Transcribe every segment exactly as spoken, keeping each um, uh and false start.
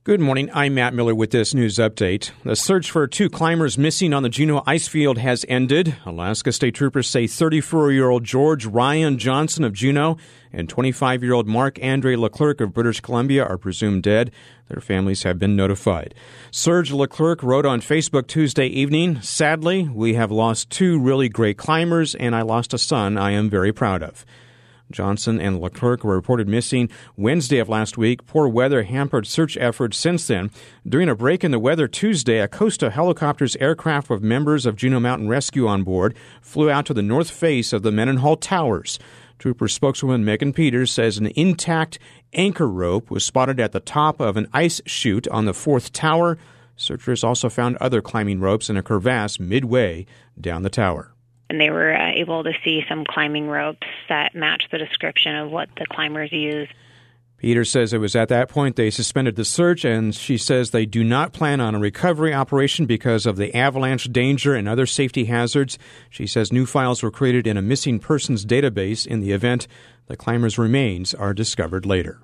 Good morning. I'm Matt Miller with this news update. The search for two climbers missing on the Juneau ice field has ended. Alaska State Troopers say thirty-four-year-old George Ryan Johnson of Juneau and twenty-five-year-old Mark Andre Leclerc of British Columbia are presumed dead. Their families have been notified. Serge Leclerc wrote on Facebook Tuesday evening, "Sadly, we have lost two really great climbers, and I lost a son I am very proud of." Johnson and Leclerc were reported missing Wednesday of last week. Poor weather hampered search efforts since then. During a break in the weather Tuesday, a Costa Helicopters aircraft with members of Juneau Mountain Rescue on board flew out to the north face of the Mendenhall Towers. Trooper spokeswoman Megan Peters says an intact anchor rope was spotted at the top of an ice chute on the fourth tower. Searchers also found other climbing ropes in a crevasse midway down the tower. And they were uh, able to see some climbing ropes that match the description of what the climbers use. Peters says it was at that point they suspended the search, and she says they do not plan on a recovery operation because of the avalanche danger and other safety hazards. She says new files were created in a missing persons database in the event the climbers' remains are discovered later.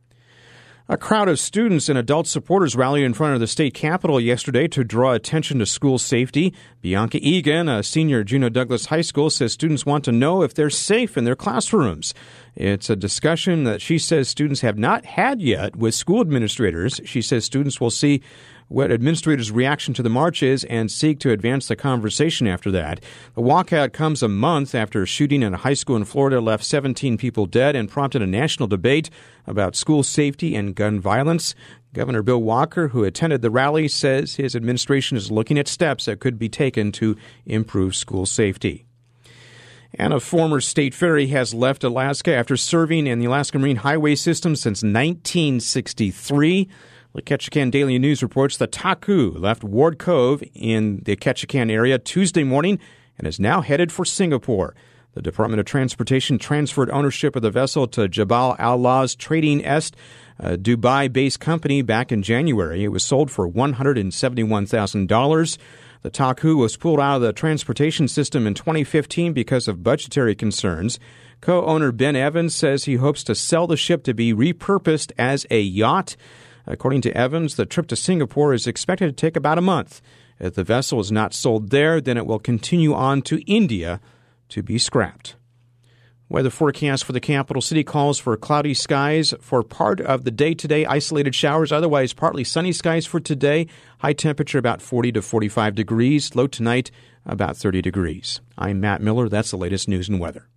A crowd of students and adult supporters rallied in front of the state capitol yesterday to draw attention to school safety. Bianca Egan, a senior at Juneau Douglas High School, says students want to know if they're safe in their classrooms. It's a discussion that she says students have not had yet with school administrators. She says students will see what administrators' reaction to the march is and seek to advance the conversation after that. The walkout comes a month after a shooting in a high school in Florida left seventeen people dead and prompted a national debate about school safety and gun violence. Governor Bill Walker, who attended the rally, says his administration is looking at steps that could be taken to improve school safety. And a former state ferry has left Alaska after serving in the Alaska Marine Highway System since nineteen sixty-three. The Ketchikan Daily News reports the Taku left Ward Cove in the Ketchikan area Tuesday morning and is now headed for Singapore. The Department of Transportation transferred ownership of the vessel to Jabal Al-Laz Trading Est, a Dubai-based company, back in January. It was sold for one hundred seventy-one thousand dollars. The Taku was pulled out of the transportation system in twenty fifteen because of budgetary concerns. Co-owner Ben Evans says he hopes to sell the ship to be repurposed as a yacht. According to Evans, the trip to Singapore is expected to take about a month. If the vessel is not sold there, then it will continue on to India to be scrapped. Weather forecast for the capital city calls for cloudy skies for part of the day today, isolated showers, otherwise partly sunny skies for today. High temperature about forty to forty-five degrees, low tonight about thirty degrees. I'm Matt Miller. That's the latest news and weather.